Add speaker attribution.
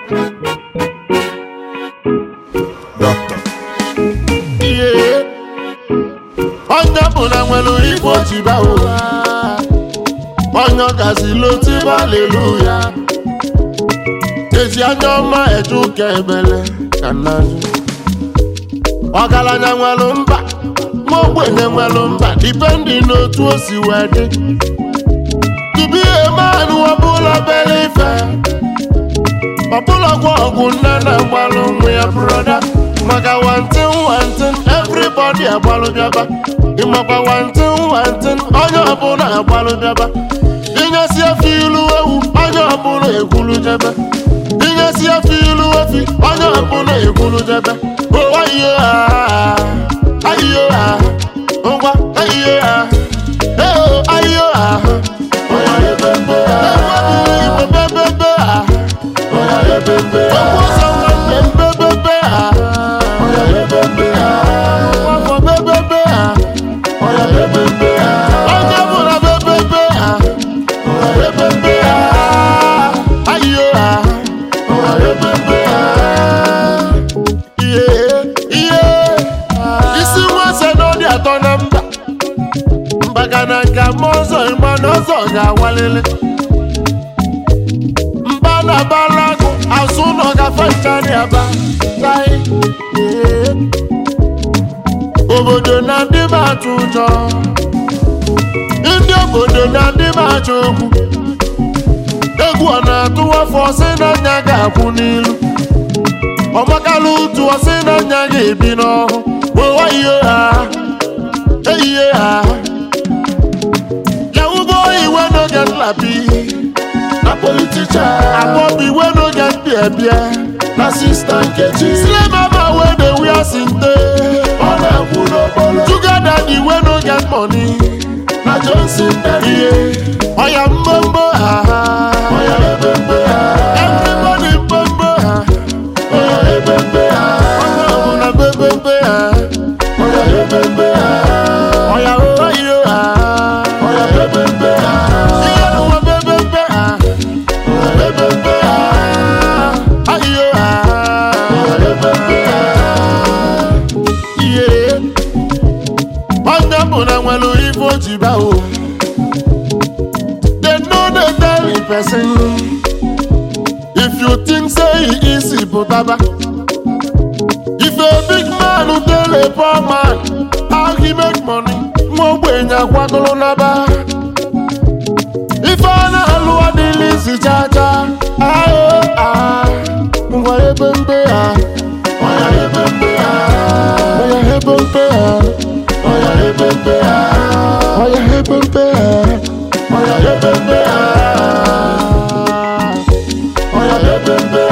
Speaker 1: Doctor. Yeah. Onye bụla nwere ife ojiba ụwa. Onye ọgazi lotiba hallelujah. Eji anya ọma eje ụka ebele ka nnaju. Ọgaranya nwere mba, ma ogbenye nwere mba, depending n'otu o si wee dị. To be a man ọbụla bere ife, ọbụla gwa ọgwụ nne na-agbalụ nwa ya broda. Maka one thing, everybody agbalụ bịaba. Ịmakwa one thing, onye ọbụla agbalụ bịaba. Inyesi efi ilu ewu, onye ọbụla ekwulu jebe. Inyesi efi ilu efi, onye ọbụla ekwulu jebe. Oh ayo ngwa ayo ayo oya ebembe oya ebembe oya ebembe okwusa bembe oya ebembe wafọ bembe oya ebembe onye bụla bembe oya ebembe ayo oya ebembe. Isi nwase n'ọdị atọ na mba mbagana nka ma ọzọ ịma na ọzọ ga-awalele mba na balago azụ nọ gafe nchari aba tai obodo na ndị m atụ ụjọ ndị obodo na ndị m achọ okwu egwu ọ na-atụ afọ ọsị na anya ga-akwụ n'ilu ọmakala ụtụ ọsị na anya ga-ebi n'ọhụ owa ihe ha eyihe ha yawugo iwe no get lapi na politician akpọbi iwe no get bịa na sista Nkechi slay mama wey dey wear sinte ọ na-ekwu n'okporo sugar daddy wey no get money na Johnson ihe ọya mbombo ha ọya ebembe ha everybody mbombo ha oya ebembe ha onye ọbụla bebembe ha oya ebembe ha oya oyo ha oya bebembe ha ihe n'ụwa bebembe ha oya bebembe ha ayo ha oya ebembe ha ihe onye ọbụla nwere ife ojiba o. They know they tell the person. If you think say he easy putaba. If a big man who tell a poor man how he make money, mo gbenya kwagolo naba. If I na alwa dilisi chacha, ayo ngwa ebembe ha, oya ebembe ha, oya ebembe ha, oya ebembe ha, oya ebembe ha, oya ebembe ha, oya ebembe.